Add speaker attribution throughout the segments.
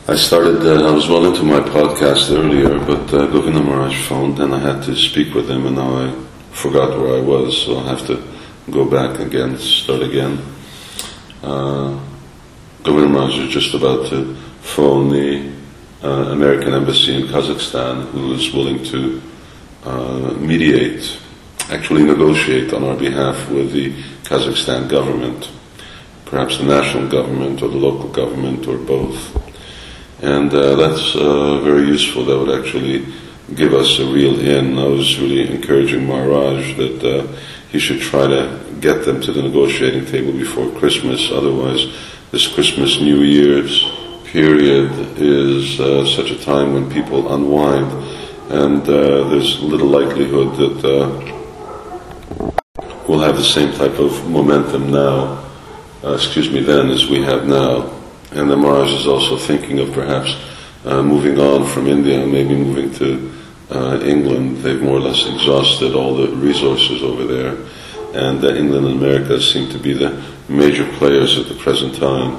Speaker 1: I was well into my podcast earlier, but Govinda Maharaj phoned and I had to speak with him, and now I forgot where I was, so I'll have to go back again, start again. Govinda Maharaj is just about to phone the American embassy in Kazakhstan, who is willing to mediate, actually negotiate on our behalf with the Kazakhstan government, perhaps the national government or the local government or both. And that's very useful. That would actually give us a real in. I was really encouraging Maharaj that he should try to get them to the negotiating table before Christmas. Otherwise, this Christmas, New Year's period is such a time when people unwind, and there's little likelihood that we'll have the same type of momentum then as we have now. And the Maharaj is also thinking of perhaps moving on from India and maybe moving to England. They've more or less exhausted all the resources over there, and England and America seem to be the major players at the present time.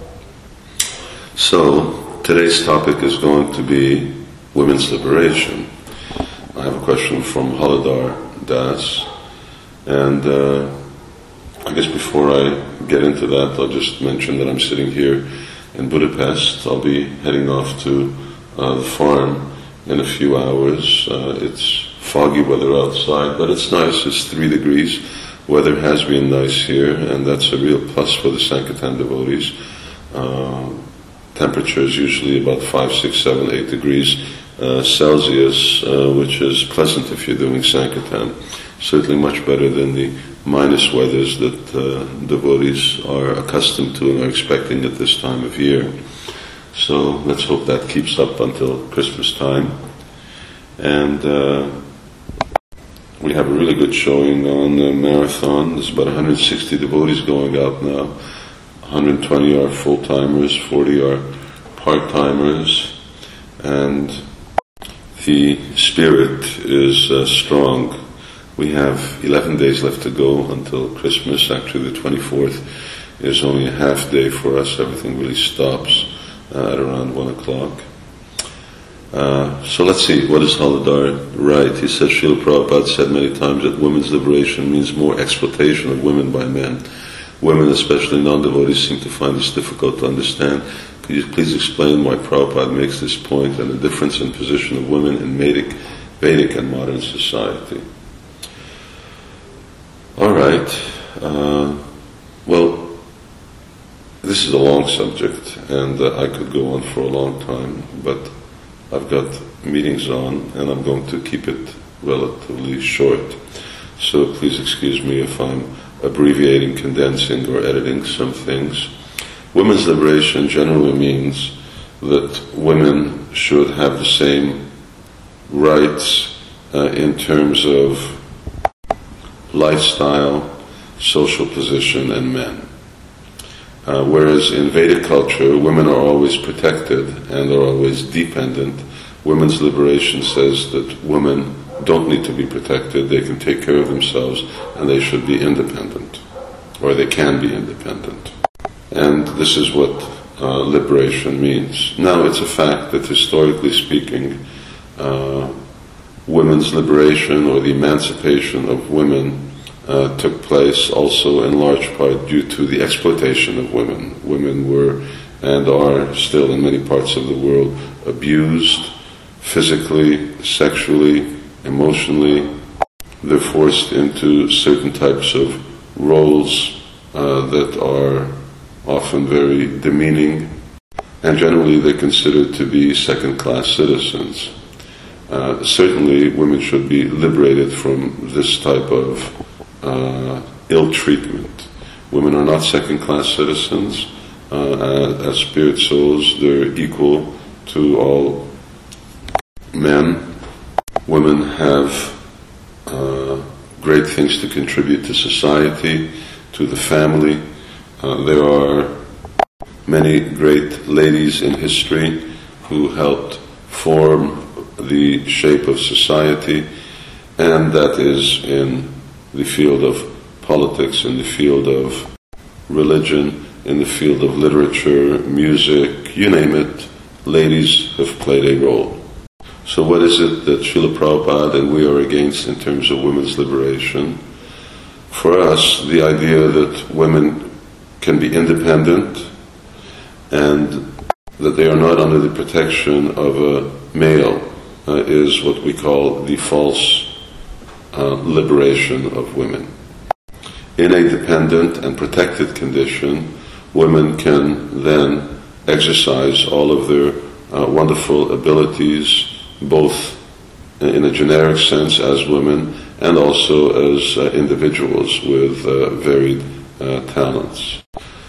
Speaker 1: So today's topic is going to be women's liberation. I have a question from Haladar Das, and I guess before I get into that, I'll just mention that I'm sitting here in Budapest. I'll be heading off to the farm in a few hours. It's foggy weather outside, but it's nice. It's 3 degrees. Weather has been nice here, and that's a real plus for the Sankirtan devotees. Temperature is usually about 5, 6, 7, 8 degrees Celsius, which is pleasant if you're doing Sankirtan. Certainly much better than the minus weathers that devotees are accustomed to and are expecting at this time of year. So let's hope that keeps up until Christmas time. And we have a really good showing on the marathon. There's about 160 devotees going out now. 120 are full-timers, 40 are part-timers, and the spirit is strong. We have 11 days left to go until Christmas. Actually, the 24th is only a half day for us. Everything really stops at around 1 o'clock. So let's see, what does Haladar write? He says, Srila Prabhupada said many times that women's liberation means more exploitation of women by men. Women, especially non-devotees, seem to find this difficult to understand. Could you please explain why Prabhupada makes this point and the difference in position of women in Vedic and modern society? All right. Well, this is a long subject, and I could go on for a long time, but I've got meetings on, and I'm going to keep it relatively short. So please excuse me if I'm abbreviating, condensing, or editing some things. Women's liberation generally means that women should have the same rights in terms of lifestyle, social position, and men. Whereas in Vedic culture, women are always protected and are always dependent. Women's liberation says that women don't need to be protected, they can take care of themselves, and they should be independent, or they can be independent. And this is what liberation means. Now, it's a fact that historically speaking, women's liberation or the emancipation of women took place also in large part due to the exploitation of women. Women were and are still in many parts of the world abused physically, sexually, emotionally. They're forced into certain types of roles that are often very demeaning, and generally they're considered to be second-class citizens. Certainly women should be liberated from this type of ill treatment. Women are not second-class citizens. As spirit souls, they're equal to all men. Women have great things to contribute to society, to the family. There are many great ladies in history who helped form the shape of society, and that is in the field of politics, in the field of religion, in the field of literature, music, you name it. ladies have played a role. So what is it that Srila Prabhupada and we are against in terms of women's liberation? For us, the idea that women can be independent and that they are not under the protection of a male is what we call the false liberation of women. In a dependent and protected condition, women can then exercise all of their wonderful abilities, both in a generic sense as women and also as individuals with varied talents.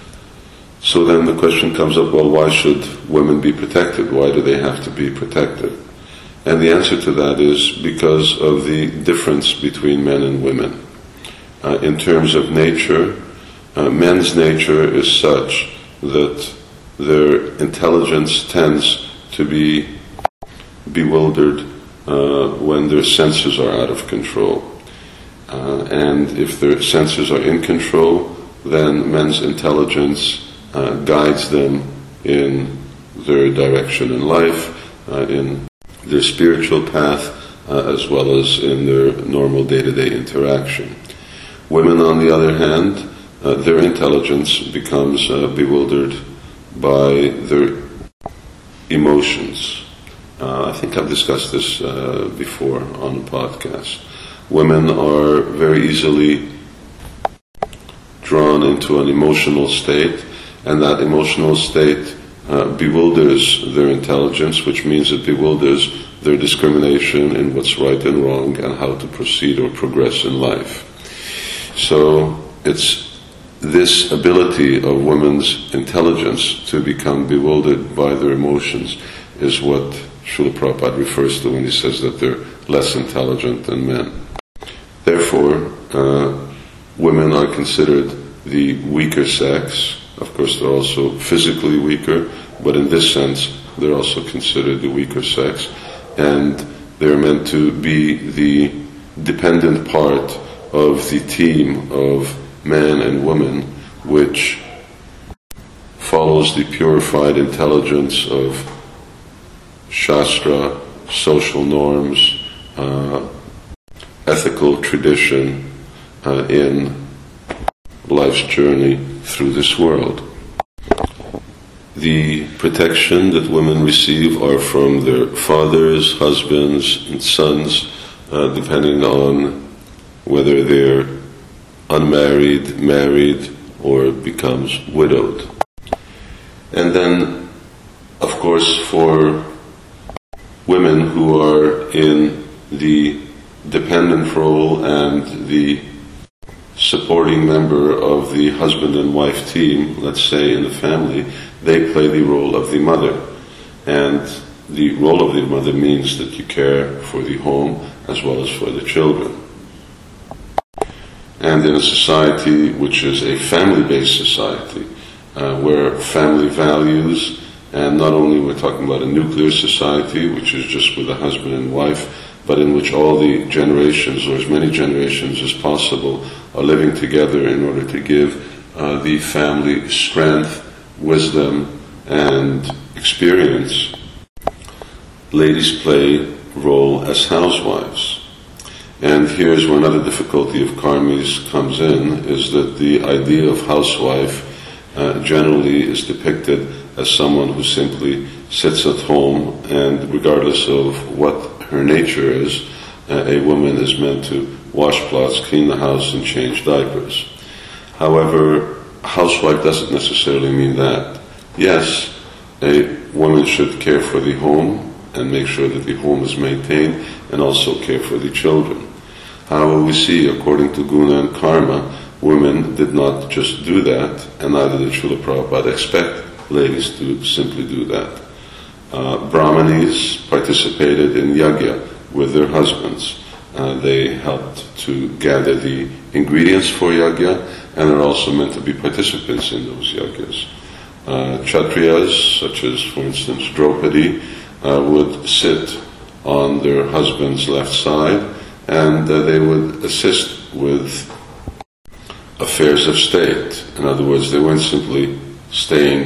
Speaker 1: So then the question comes up, well, why should women be protected? Why do they have to be protected? And the answer to that is because of the difference between men and women. In terms of nature, men's nature is such that their intelligence tends to be bewildered when their senses are out of control. And if their senses are in control, then men's intelligence guides them in their direction in life, in their spiritual path, as well as in their normal day-to-day interaction. Women, on the other hand, their intelligence becomes bewildered by their emotions. I think I've discussed this before on the podcast. Women are very easily drawn into an emotional state, and that emotional state bewilders their intelligence, which means it bewilders their discrimination in what's right and wrong and how to proceed or progress in life. So it's this ability of women's intelligence to become bewildered by their emotions is what Srila Prabhupada refers to when he says that they're less intelligent than men. Therefore, women are considered the weaker sex. Of course, they're also physically weaker, but in this sense, they're also considered the weaker sex, and they're meant to be the dependent part of the team of man and woman, which follows the purified intelligence of Shastra, social norms, ethical tradition in life's journey through this world. The protection that women receive are from their fathers, husbands, and sons, depending on whether they're unmarried, married, or becomes widowed. And then, of course, for women who are in the dependent role and the supporting member of the husband and wife team, let's say in the family, they play the role of the mother. And the role of the mother means that you care for the home as well as for the children. And in a society which is a family-based society, where family values, and not only we're talking about a nuclear society, which is just with a husband and wife, but in which all the generations, or as many generations as possible, are living together in order to give the family strength, wisdom, and experience. Ladies play a role as housewives. And here's where another difficulty of karmis comes in, is that the idea of housewife generally is depicted as someone who simply sits at home, and regardless of what her nature is, a woman is meant to wash cloths, clean the house, and change diapers. However, housewife doesn't necessarily mean that. Yes, a woman should care for the home and make sure that the home is maintained, and also care for the children. However, we see, according to Guna and Karma, women did not just do that, and neither did Srila Prabhupada expect ladies to simply do that. Brahmanis participated in yajna with their husbands. They helped to gather the ingredients for yajna, and are also meant to be participants in those yajnas. Kshatriyas, such as, for instance, Draupadi, would sit on their husband's left side, and they would assist with affairs of state. In other words, they weren't simply staying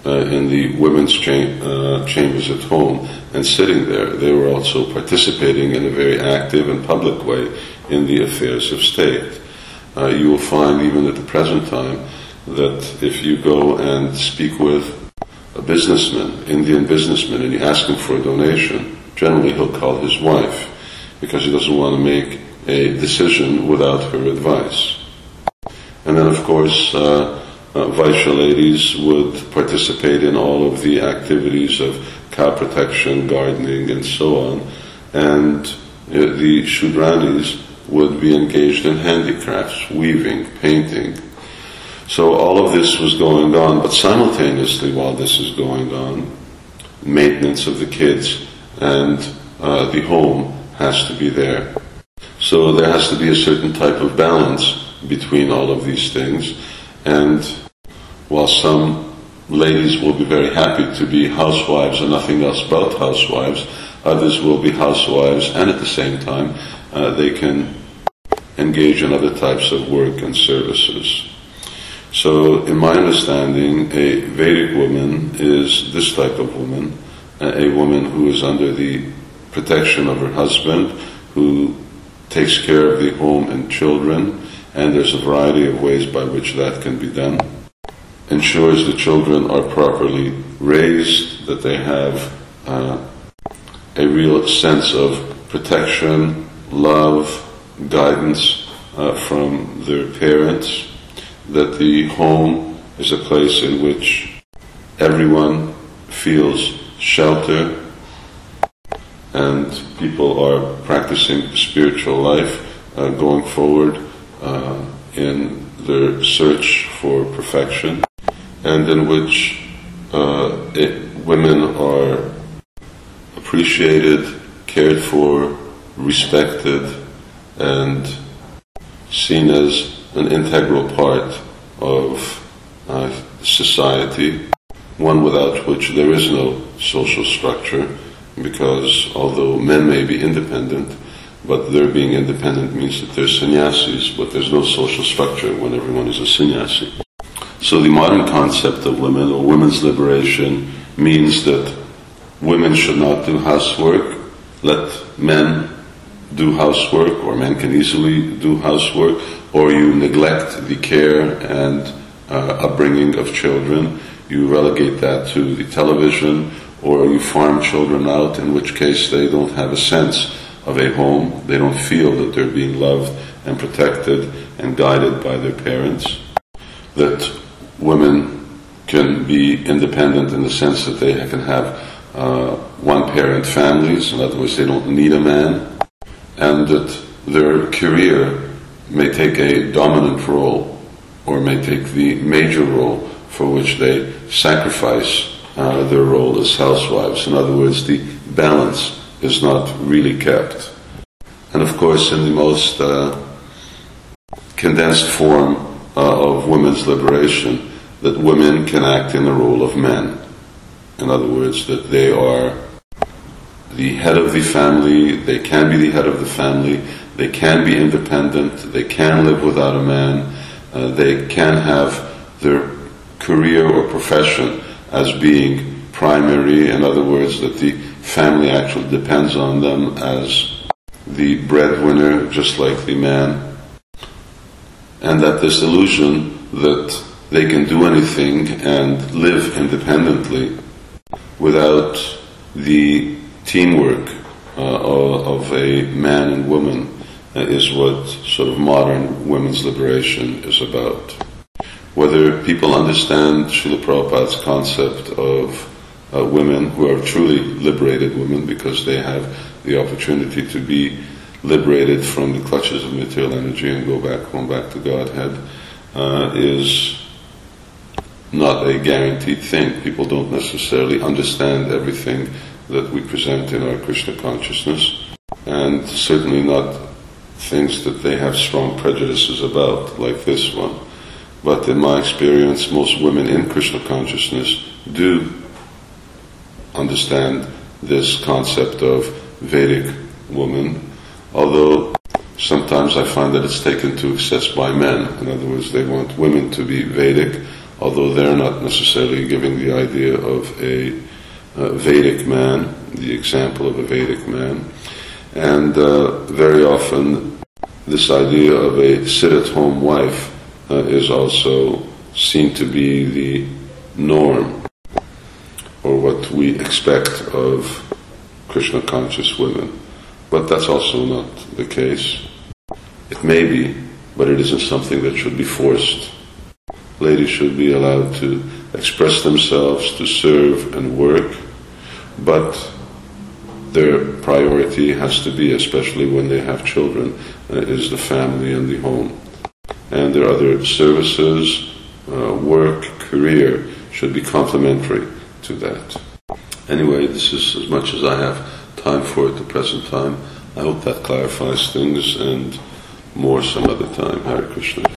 Speaker 1: in the women's chambers at home and sitting there, they were also participating in a very active and public way in the affairs of state. You will find even at the present time that if you go and speak with a businessman, Indian businessman, and you ask him for a donation, generally he'll call his wife because he doesn't want to make a decision without her advice. And then of course Vaishya ladies would participate in all of the activities of cow protection, gardening, and so on, and the Shudranis would be engaged in handicrafts, weaving, painting. So all of this was going on, but simultaneously while this is going on, maintenance of the kids and the home has to be there. So there has to be a certain type of balance between all of these things, and while some ladies will be very happy to be housewives and nothing else but housewives, others will be housewives and at the same time they can engage in other types of work and services. So in my understanding, a Vedic woman is this type of woman, a woman who is under the protection of her husband, who takes care of the home and children, and there's a variety of ways by which that can be done. Ensures the children are properly raised, that they have a real sense of protection, love, guidance from their parents, that the home is a place in which everyone feels shelter and people are practicing spiritual life going forward in their search for perfection, and in which women are appreciated, cared for, respected, and seen as an integral part of society, one without which there is no social structure, because although men may be independent, but their being independent means that they're sannyasis, but there's no social structure when everyone is a sannyasi. So the modern concept of women, or women's liberation, means that women should not do housework, let men do housework, or men can easily do housework, or you neglect the care and upbringing of children, you relegate that to the television, or you farm children out, in which case they don't have a sense of a home, they don't feel that they're being loved and protected and guided by their parents, that women can be independent in the sense that they can have one-parent families, in other words, they don't need a man, and that their career may take a dominant role or may take the major role for which they sacrifice their role as housewives. In other words, the balance is not really kept. And of course, in the most condensed form of women's liberation, that women can act in the role of men. In other words, that they are the head of the family, they can be the head of the family, they can be independent, they can live without a man, they can have their career or profession as being primary, in other words, that the family actually depends on them as the breadwinner, just like the man, and that this illusion that they can do anything and live independently without the teamwork of a man and woman is what sort of modern women's liberation is about. Whether people understand Srila Prabhupada's concept of women who are truly liberated women because they have the opportunity to be liberated from the clutches of material energy and go back home, back to Godhead, is not a guaranteed thing. People don't necessarily understand everything that we present in our Krishna consciousness, and certainly not things that they have strong prejudices about, like this one. But in my experience, most women in Krishna consciousness do understand this concept of Vedic woman, although sometimes I find that it's taken to excess by men. In other words, they want women to be Vedic, although they're not necessarily giving the idea of a Vedic man, the example of a Vedic man. And very often this idea of a sit-at-home wife is also seen to be the norm, or what we expect of Krishna-conscious women. But that's also not the case. It may be, but it isn't something that should be forced. Ladies should be allowed to express themselves, to serve and work, but their priority has to be, especially when they have children, is the family and the home. And their other services, work, career, should be complementary to that. Anyway, this is as much as I have time for at the present time. I hope that clarifies things, and more some other time. Hare Krishna.